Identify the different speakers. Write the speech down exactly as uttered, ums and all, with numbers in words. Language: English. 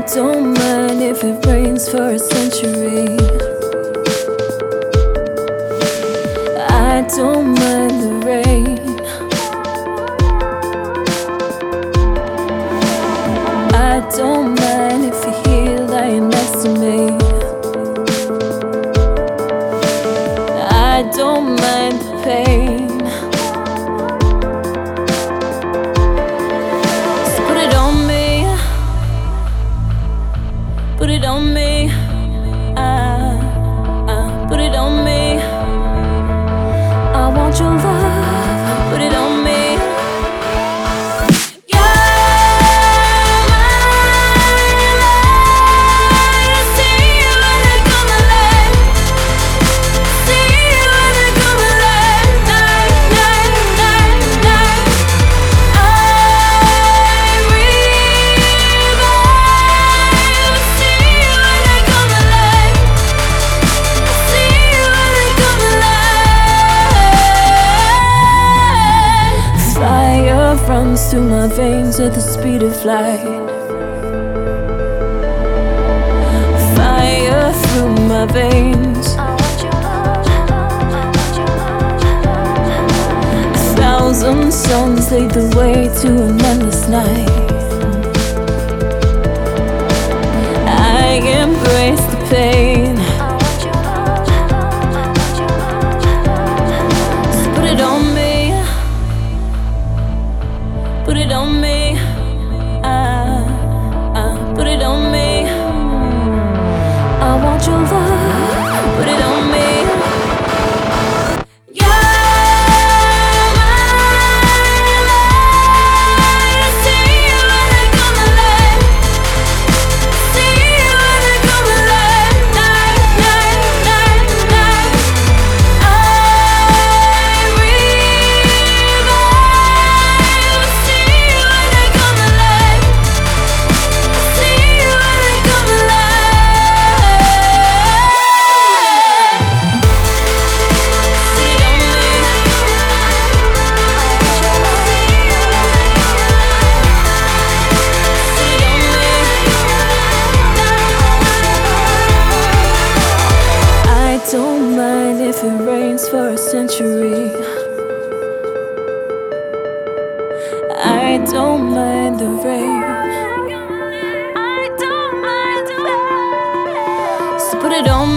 Speaker 1: don't mind if it rains for a century. I don't mind the rain. I don't mind if you're here lying next to me. I don't mind the pain. So put it on me, put it on me, ah, ah, put it on me. I want your love, put it on me. Runs through my veins at the speed of light. Fire through my veins. A thousand suns lead the way to an endless night. I embrace the pain. So put it on me, put it on me, ah, ah, put it on me. I want your love, put it on me. Don't mind if it rains for a century. I don't mind the rain. I don't mind the rain. So put it on